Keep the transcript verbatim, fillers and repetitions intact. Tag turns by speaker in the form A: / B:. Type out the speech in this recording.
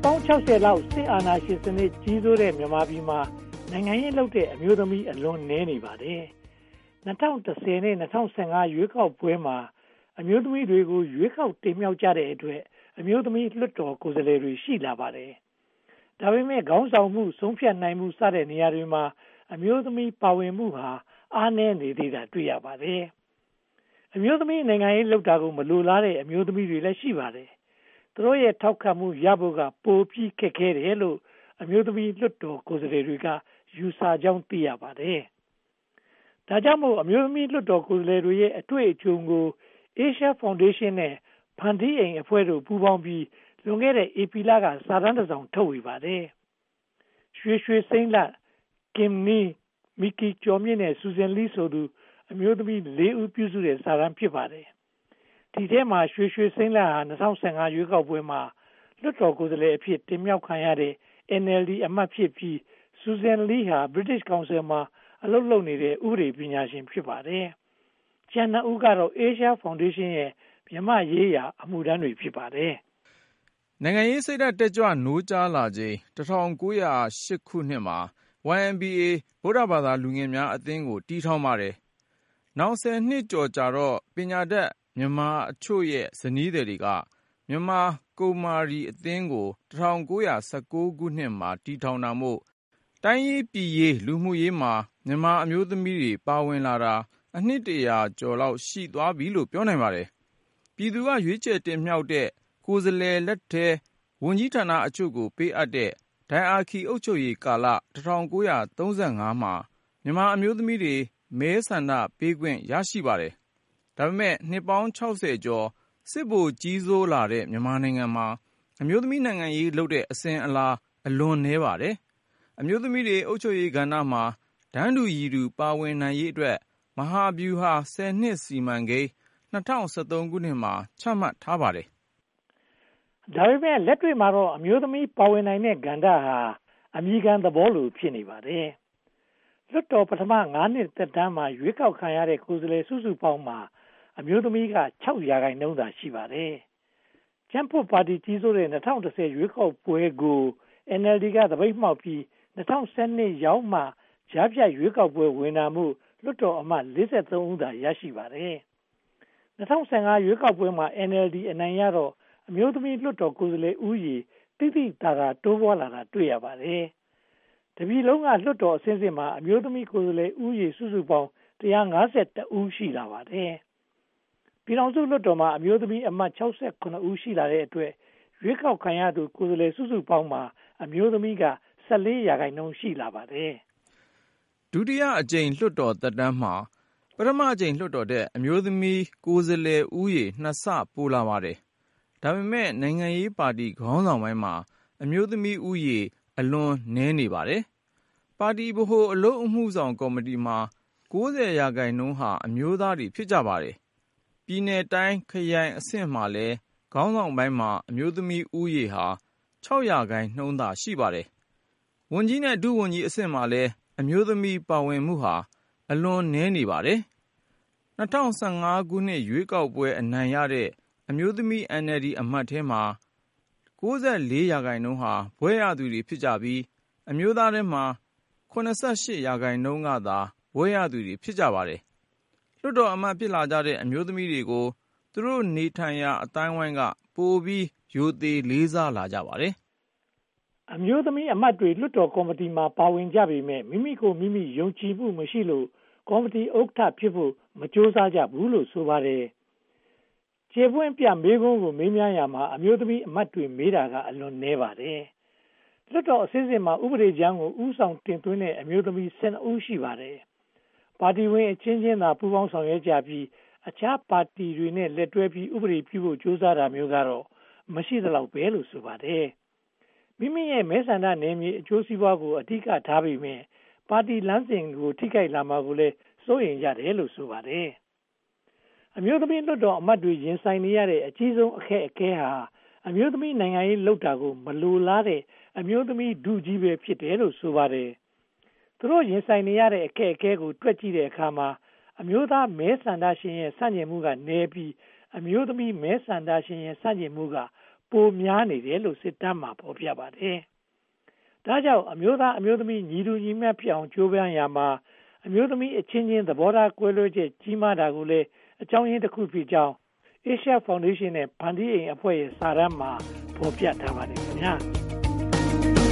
A: ပေါင်း ၆၀ လောက်စစ်အာဏာရှင်စနစ်ကြီးစိုးတဲ့မြန်မာပြည်မှာနိုင်ငံရေးလုပ်တဲ့အမျိုးသမီးအလွန်နည်းနေပါတယ်။၂၀၁၀ နဲ့ ၂၀၁၅ ရွေးကောက်ပွဲမှာအမျိုးသမီးတွေကိုရွေးကောက်တင်မြှောက်ကြတဲ့အတွက်အမျိုးသမီးလွှတ်တော်ကိုယ်စားလှယ်တွေရှိလာပါတယ်။ဒါပေမဲ့ခေါင်းဆောင်မှုဆုံးဖြတ်နိုင်မှုစတဲ့နေရာတွေမှာအမျိုးသမီးပါဝင်မှုဟာအားနည်းနေသေးတာတွေ့ရပါတယ်။အမျိုးသမီးနိုင်ငံရေးလုပ်တာကိုမလိုလားတဲ့အမျိုးသမီးတွေလည်းရှိပါတယ်။သူတို့ရဲ့ထောက်ခံမှုရဖို့ကပိုပြီးခက်ခဲတယ်လို့အမျိုးသမီးလွှတ်တော်ကိုယ်စားလှယ်တွေကယူဆကြောင်းသိရပါတယ်။ဒါကြောင့်မို့အမျိုးသမီးလွှတ်တော်ကိုယ်စားလှယ်တွေရဲ့အတွေ့အကြုံကို Asia Foundation နဲ့ဖန်တီးအိမ်အဖွဲ့တို့ပူးပေါင်းပြီးလွန်ခဲ့တဲ့ဧပြီလကစာတမ်းတစ်စောင်ထုတ်ဝေပါတယ်။ရွှေရွှေစိမ့်လတ်ကင်နီမီကီကျော်မြင့်နဲ့ဆူဇန်လီဆိုသူအမျိုးသမီးလေးဦးပြုစုတဲ့စာတမ်းဖြစ်ပါတယ်။ဒီထဲမှာရွှေရွှေစိမ့်လတ်ဟာ၂၀၁၅ရွေးကောက်ပွဲမှာလွှတ်တော်ကိုယ်စားလှယ်အဖြစ်တင်မြှောက်ခံရတဲ့ N L D အမတ်ဖြစ်ပြီးဆူဇန်လီဟာ British Council မှာအလုပ်လုပ်နေတဲ့ဥပဒေပညာရှင်ဖြစ်ပါတယ်။ကျန်နှစ်ဦးကတော့ Asia Foundation ရဲ့မြန်မာရေးရာအမှုထမ်းတွေဖြစ်ပါတယ်
B: ။နိုင်ငံရေးစိတ်ဓာတ်တက်ကြွနိုးကြားလာချိန်၁၉၀၈ခုနှစ်မှာ Y M B A ဗုဒ္ဓဘာသာလူငယ်များအသင်းကိုတည်ထောင်ပါတယ်။နောက်ဆယ်နှစ်ကျော်ကြာတော့ပညာတတ်မြန်မာအချို့ရဲ့ဇနီးသည်တွေကမြန်မာကုမာရီအသင်းကို၁၉၁၉ခုနှစ်မှာတည်ထောင်တာမို့တိုင်းရေးပြည်ရေးလူမှုရေးမှာမြန်မာအမျိုးသမီးတွေပါဝင်လာတာအနှစ်တရာကျော်လောက်ရှိသွားပြီလို့ပြောနိုင်ပါတယ်။ပြည်သူကရွေးချယ်တင်မြှောက်တဲ့ကိုယ်စားလှယ်လက်ထဲဝန်ကြီးဌာနအချို့ကိုပေးအပ်တဲ့ဒိုင်အာခီအုပ်ချုပ်ရေးကာလ၁၉၃၅မှာမြန်မာအမျိုးသမီးတွေမဲဆန္ဒပေးခွင့်ရရှိပါတယ်။ဒါပေမဲ့နှစ်ပေါင်း၆၀ကျော်စစ်ဗိုလ်ကြီးစိုးလာတဲ့မြန်မာနိုင်ငံမှာအမျိုးသမီးနိုင်ငံရေးလုပ်တဲ့အစဉ်အလာအလွန်နည်းပါတယ်။အမျိုးသမီးတွေအုပ်ချုပ်ရေးကဏ္ဍမှာတန်းတူရည်တူပါဝင်နိုင်ရေးအတွက်မဟာဗျူဟာဆယ်နှစ်စီမံကိန်း၂၀၁၃ခုနှစ်မှာချမှတ်ထားပါတယ်
A: ။ဒါပေမဲ့လက်တွေ့မှာတော့အမျိုးသမီးပါဝင်နိုင်တဲ့ကဏ္ဍဟာအမြည်ခံသဘောလိုဖြစ်နေပါတယ်။လွှတ်တော်ပထမ၅နှစ်သက်တမ်းမှာရွေးကောက်ခံရတဲ့ကိုယ်စားလှယ်စုစုပေါင်းမှာအမျိုးသမီးက၆ရာခိုင်နှုန်းသာရှိပါတယ်။ကျန်းဖို့ပါတီကြီးစိုးတဲ့၂၀၁၀ရွေးကောက်ပွဲကို N L D ကသပိတ်မှောက်ပြီး၂၀၁၂ရောက်မှကြားဖြတ်ရွေးကောက်ပွဲဝင်တာမှုလွှတ်တော်အမတ်၄၃ဦးသာရရှိပါတယ်။၂၀၁၅ရွေးကောက်ပွဲမှာ N L D အနိုင်ရတော့အမျိုးသမီးလွှတ်တော်ကိုယ်စားလှယ်ဦးရေတိတိတသာတိုးပွားလာတာတွေ့ရပါတယ်။တပြည်လုံးကလွှတ်တော်အဆင့်ဆင့်မှာအမျိုးသမီးကိုယ်စားလှယ်ဦးရေစုစုပေါင်း၁၅၁ဦးရှိလာပါတယ်။ပြည်ထောင်စုလွှတ်တော်မှာအမျိုးသမီးအမတ်၆၇ဦးရှိလာတဲ့အတွက်ရွေးကောက်ခံရသူကိုယ်စားလှယ်စုစုပေါင်းမှာအမျိုးသမီးက၁၄ရာခိုင်နှုန်းရှိလာပါတယ်
B: ။ဒုတိယအကြိမ်လွှတ်တော်သက်တမ်းမှာပထမအကြိမ်လွှတ်တော်တဲ့အမျိုးသမီးကိုယ်စားလှယ်ဦးရေနှစ်ဆပိုလာပါတယ်။ဒါပေမဲ့နိုင်ငံရေးပါတီခေါင်းဆောင်ပိုင်းမှာအမျိုးသမီးဦးရေအလွန်နည်းနေပါတယ်။ပါတီဗဟိုအလုပ်အမှုဆောင်ကော်မတီမှာ၉၀ရာခိုင်နှုန်းဟာအမျိုးသားတွေဖြစ်ကြပါတယ်။ပြည်နယ်တိုင်းခရိုင်အဆင့်မှာလည်းခေါင်းဆောင်ပိုင်းမှာအမျိုးသမီးဦးရေဟာ၆ရာခိုင်နှုန်းသာရှိပါတယ်။ဝန်ကြီးနဲ့ဒုဝန်ကြီးအဆင့်မှာလည်းအမျိုးသမီးပါဝင်မှုဟာအလွန်နည်းနေပါတယ်။၂၀၁၅ခုနှစ်ရွေးကောက်ပွဲအနိုင်ရတဲ့အမျိုးသမီး N L D အမတ်ထဲမှာ၉၄ရာခိုင်နှုန်းဟာဘွဲ့ရသူတွေဖြစ်ကြပြီးအမျိုးသားထဲမှာ၇၈ရာခိုင်နှုန်းကသာဘွဲ့ရသူတွေဖြစ်ကြပါတယ်။လွှတ်တော်အမတ်ဖြစ်လာကြတဲ့အမျိုးသမီးတွေကိုသူတို့နေထိုင်ရာအတိုင်းဝိုင်းကပိုပြီးရိုသေလေးစားလာကြပါတယ်
A: ။အမျိုးသမီးအမတ်တွေလွှတ်တော်ကော်မတီမှာပါဝင်ကြပေမဲ့မိမိကိုမိမိယုံကြည်မှုမရှိလို့ကော်မတီဥက္ကဋ္ဌဖြစ်ဖို့မကြိုးစားကြဘူးလို့ဆိုပါတယ်။ခြေပွင့်ပြမေးခွန်းကိုမေးမြန်းရမှာအမျိုးသမီးအမတ်တွေမေးတာကအလွန်နည်းပါတယ်။လွှတ်တော်အစည်းအဝေးမှာဥပဒေကြမ်းကိုဥဆောင်တင်သွင်းတဲ့အမျိုးသမီး၁၂ဦးရှိပါတယ်။ပါတီဝင်အချင်းချင်းသာပူးပေါင်းဆောင်ရွက်ကြပြီးအခြားပါတီတွေနဲ့လက်တွဲပြီးဥပဒေပြုဖို့ကြိုးစားတာမျိုးကတော့မရှိသလောက်ပဲလို့ဆိုပါတယ်။မိမိရဲ့မဲဆန္ဒနယ်မြေအကျိုးစီးပွားကိုအဓိကထားပြီးမြင်ပါတီလမ်းစဉ်ကိုထိခိုက်လာမှာကိုလည်းစိုးရိမ်ကြတယ်လို့ဆိုပါတယ်။အမျိုးသမီးလွှတ်တော်အမတ်တွေရင်ဆိုင်နေရတဲ့အကြီးဆုံးအခက်အခဲဟာအမျိုးသမီးနိုင်ငံရေးလှုပ်တာကိုမလိုလားတဲ့အမျိုးသမီးဒုကြီးပဲဖြစ်တယ်လို့ဆိုပါတယ်။သူတို့ရင်ဆိုင်နေရတဲ့အခက်အခဲကိုတွက်ကြည့်တဲ့အခါမှာအမျိုးသားမဲဆန္ဒရှင်ရဲ့စန့်ကျင်မှုကနည်းပြီးအမျိုးသမီးမဲဆန္ဒရှင်ရဲ့စန့်ကျင်မှုကပိုများနေတယ်လို့စစ်တမ်းမှာဖော်ပြပါတယ်။ဒါကြောင့်အမျိုးသားအမျိုးသမီးညီတူညီမျှဖြစ်အောင်ကြိုးပမ်းရမှာအမျိုးသမီးအချင်းချင်းသဘောထားကွဲလွဲချက်ကြီးမားတာကိုလည်းအကြောင်းရင်းတစ်ခုဖြစ်ကြောင်း Asia Foundation နဲ့ဖန်တီးအိမ်အဖွဲ့ရဲ့စာတမ်းမှာဖော်ပြထားပါတယ်ခင်ဗျာ။